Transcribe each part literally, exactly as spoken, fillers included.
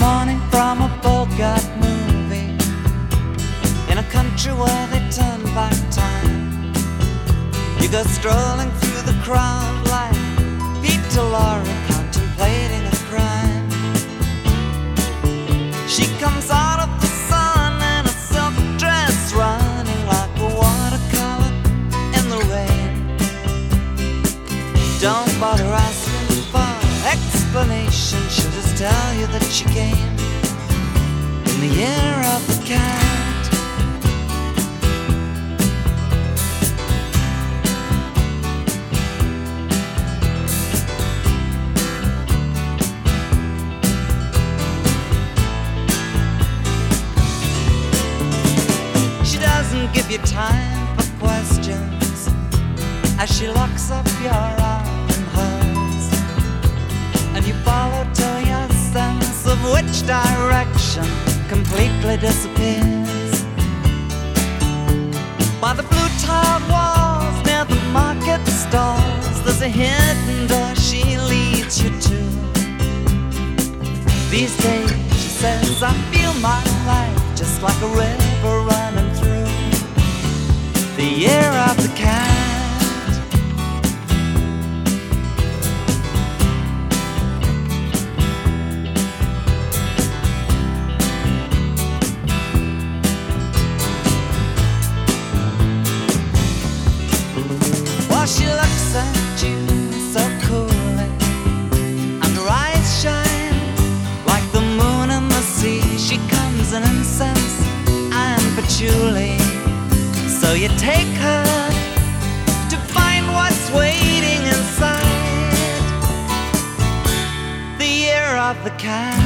morning from a Bogart movie, in a country where they turn back time. You go strolling through the crowd like Peter Lorre contemplating a crime. She comes out of the sun in a silk dress, running like a watercolor in the rain. Don't bother asking for explanation, she'll just tell you that she came in the year of the cat. She doesn't give you time for questions as she locks up your arm in hers, and you follow till your sense of which direction completely disappears. By the blue tiled walls near the market stalls, there's a hidden door she leads you to. These days, she says, I feel my life just like a river running through the year of the cat. She looks at you so coolly, and her eyes shine like the moon in the sea. She comes in incense and patchouli, so you take her to find what's waiting inside the year of the cat.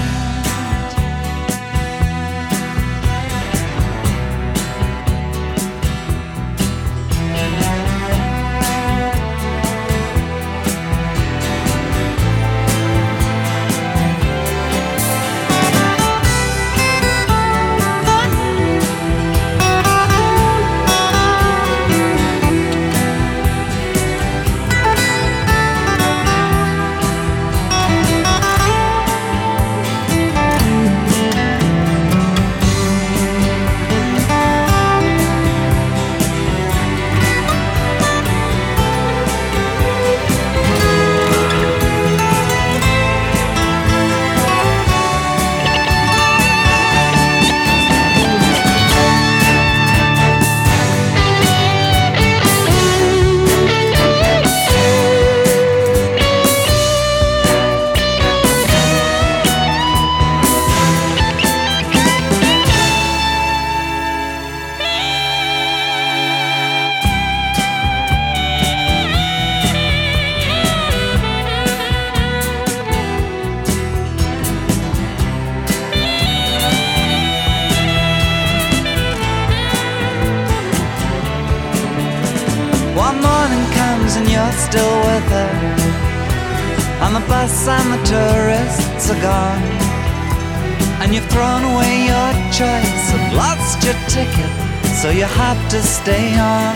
One morning comes and you're still with her, and the bus and the tourists are gone, and you've thrown away your choice and lost your ticket, so you have to stay on.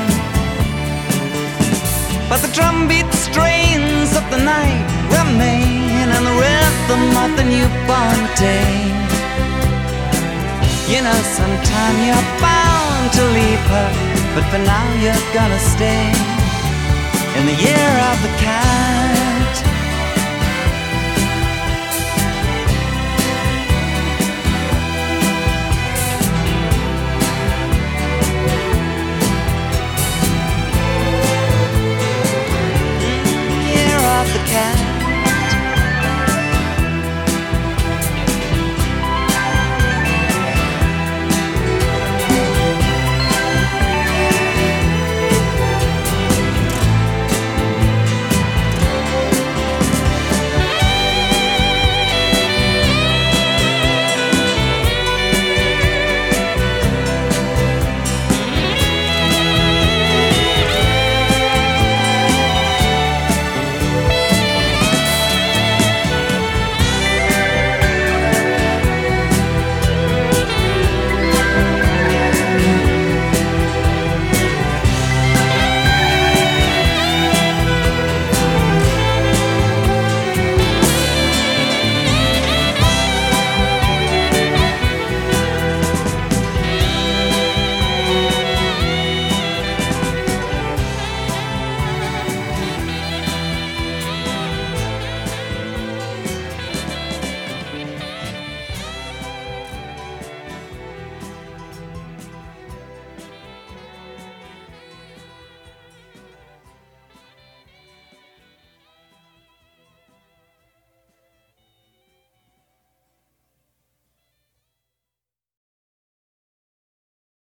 But the drumbeat strains of the night remain, and the rhythm of the newborn day. You know sometime you're bound to leave her, but for now you're gonna stay in the year of the cat.